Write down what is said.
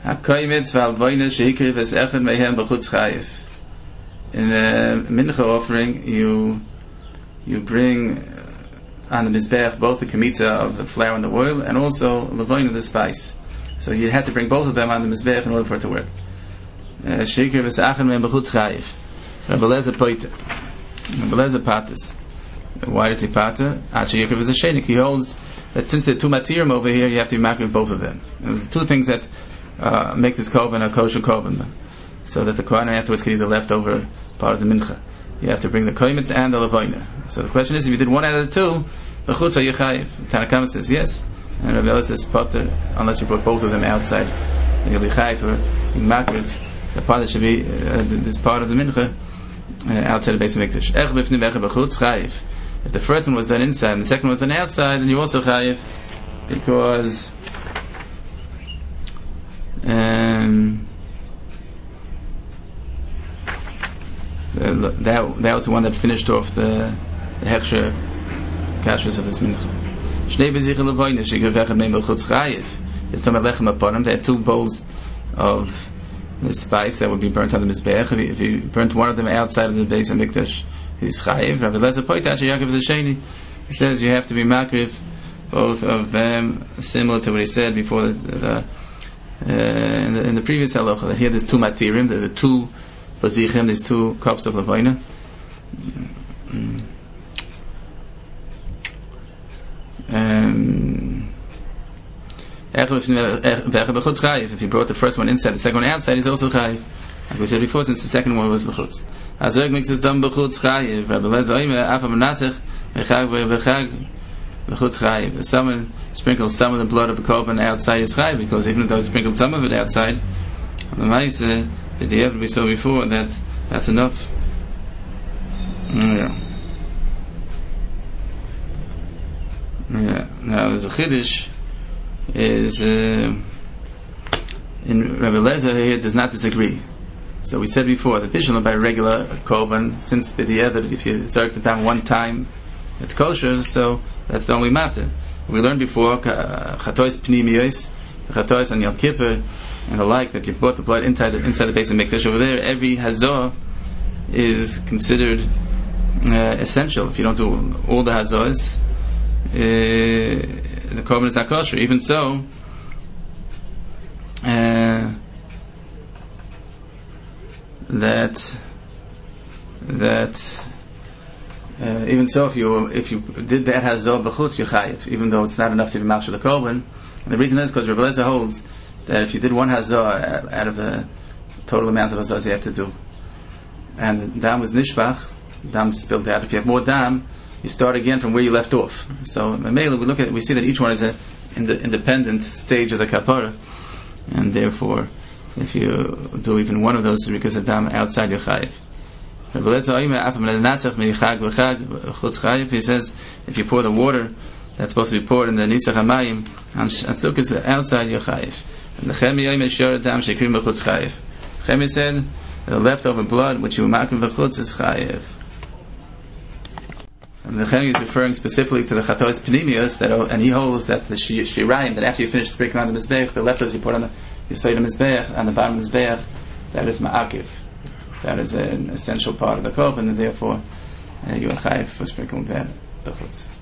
HaKoimetz v'alvoyne sheikriv es echad mehem b'chutz chayiv. In the mincha offering, you bring on the mizbeach both the kemitza of the flour and the oil, and also levoyne, the spice. So you had to bring both of them on the mizbeach in order for it to work. Sheikriv es echad mehem b'chutz chayiv. Rabbi Eliezer poite. Rabbi Eliezer pates. Why does he pata? Yikriv is a shenik. He holds that since there are two matirim over here, you have to be makriv both of them. And there's two things that make this korban a kosher korban, so that the kohen afterwards can eat the leftover part of the mincha. You have to bring the koimetz and the levoyne. So the question is, if you did one out of the two, the chutz yichayiv. Tanakama says yes, and Rabbi Eliezer says potter, unless you brought both of them outside. And you'll be chayiv for makriv. The part that should be this part of the mincha outside the base of mikdash. Ech b'fnim ech b'chutz chayiv. If the first one was done inside and the second one was done outside, then you also chayiv, because that was the one that finished off the hechsher kashrus of this mincha. Shnei bezichel levoyne sheikriv echad mehem b'chutz chayiv. It's talking about lechem upon him. They had two bowls of the spice that would be burnt on the mizbeach. If you burnt one of them outside of the base of mikdash, he's chayiv. Rabbi Eliezer poitash Yaakov is a sheni. He says you have to be makriv both of them, similar to what he said before in the previous halacha. Here there's two matirim, the two bazichim, there's two cups of levoyne. If you brought the first one inside, the second one outside, he's also chayiv. Like we said before, since the second one was b'chutz. Azerg makes his dam b'chutz chayiv. Rabbi Eliezer oimer afa b'nasech b'chag b'chutz chayiv. If someone sprinkles some of the blood of the korban outside, is chayiv, because even though he sprinkled some of it outside, the ma'aseh that we saw before, that's enough. Yeah. Now there's a chiddush. Is in Rabbi Eliezer here does not disagree. So we said before that bishul by regular korban, since b'di'evet, if you zerk the time one time, it's kosher. So that's the only matter. We learned before chatois pnimiyos, the chatois on Yom Kippur and the like, that you brought the blood inside the base of mikdash. Over there, every hazor is considered essential. If you don't do all the hazors, the korban is not kosher. Even so, even so, if you did that hazor b'chutz, you chayiv, even though it's not enough to be machshir the korban. And the reason is because Rabbi Eliezer holds that if you did one hazor out of the total amount of hazors you have to do, and the dam was nishbach, dam spilled out. If you have more dam, you start again from where you left off. So mainly we see that each one is in the independent stage of the kapara, and therefore if you do even one of those because of dam outside your chayiv. He says if you pour the water that's supposed to be poured in the nisach hamayim and sukkahs outside your chayiv. And the Chemi said the leftover blood which you makrim v'chutz is chayiv. And the Chemi is referring specifically to the chatois pnimius, and he holds that the shirayim, that after you finish sprinkling on the mizbeach, the leftovers you put on the side of the mizbeach, on the bottom of the mizbeach, that is ma'akiv. That is an essential part of the korban, and therefore you are chayiv for sprinkling that b'chutz.